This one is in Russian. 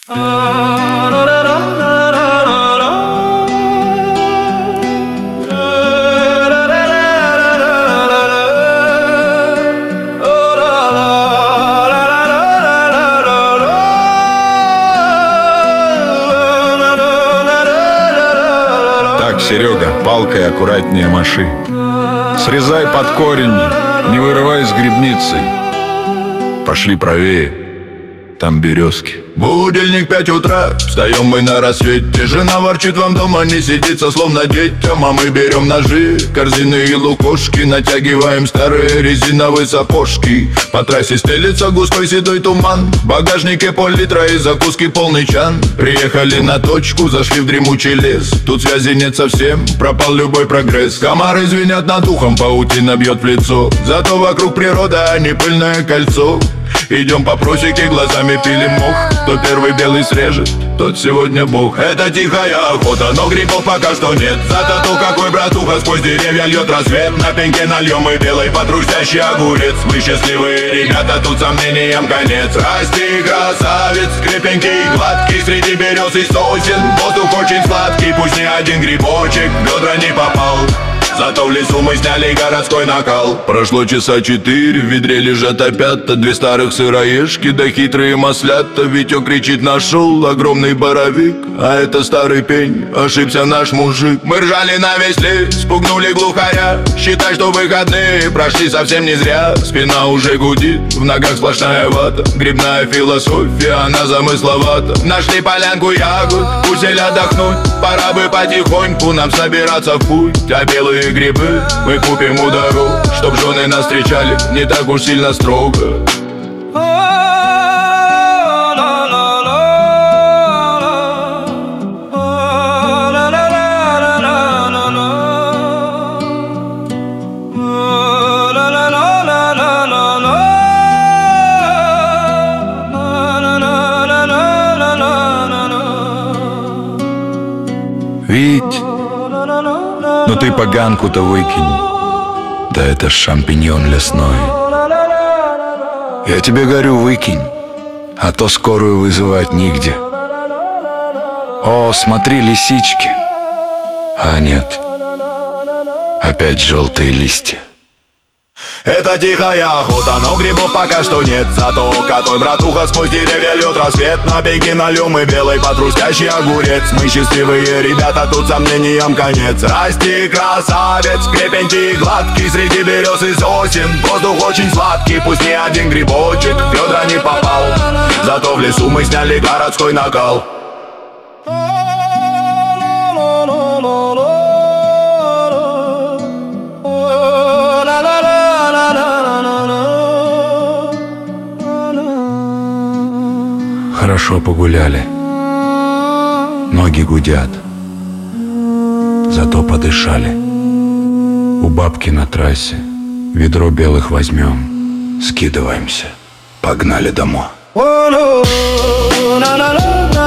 Серега, палкой аккуратнее маши. Срезай под корень, не вырывай с грибницы. Пошли правее, там березки. Будильник 5 утра, встаем мы на рассвете. Жена ворчит, вам дома не сидится, словно детям. А мы берем ножи, корзины и лукошки, натягиваем старые резиновые сапожки. По трассе стелится густой седой туман, в багажнике пол-литра и закуски полный чан. Приехали на точку, зашли в дремучий лес. Тут связи нет совсем, пропал любой прогресс. Комары звенят над ухом, паутина бьет в лицо. Зато вокруг природа, а не пыльное кольцо. Идем по просеке, глазами пилим мох. Кто первый белый срежет, тот сегодня бог. Это тихая охота, но грибов пока что нет. Зато то, какой братуха сквозь деревья льет рассвет. На пеньке нальем и белый потрустящий огурец. Мы счастливые ребята, тут сомнениям конец. Расти, красавец, крепенький и гладкий, среди берез и сосен. Воздух очень сладкий, пусть ни один грибочек в бедра не попал. Зато в лесу мы сняли городской накал. Прошло часа 4, в ведре лежат опята. 2 старых сыроежки, да хитрые маслята. Витё кричит, нашел огромный боровик. А это старый пень, ошибся наш мужик. Мы ржали на весь лес, спугнули глухаря. Считай, что выходные прошли совсем не зря. Спина уже гудит, в ногах сплошная вата. Грибная философия, она замысловата. Нашли полянку ягод, пусть отдохнуть. Пора бы потихоньку нам собираться в путь. А белые грибы мы купим у дорог, чтоб жены нас встречали не так уж сильно строго. Вить, ну ты поганку-то выкинь. Да это ж шампиньон лесной. Я тебе говорю, выкинь, а то скорую вызывать нигде. О, смотри, лисички. А нет, опять желтые листья. Это тихая охота, но грибов пока что нет. Зато какой братуха сквозь деревья льет рассвет. На пеньке нальем и белый потрустящий огурец. Мы счастливые ребята, тут сомнениям конец. Расти, красавец, крепенький и гладкий, среди берез и сосен. Воздух очень сладкий, пусть ни один грибочек в бедра не попал. Зато в лесу мы сняли городской накал. Хорошо погуляли, ноги гудят, зато подышали. У бабки на трассе ведро белых возьмем, скидываемся, погнали домой.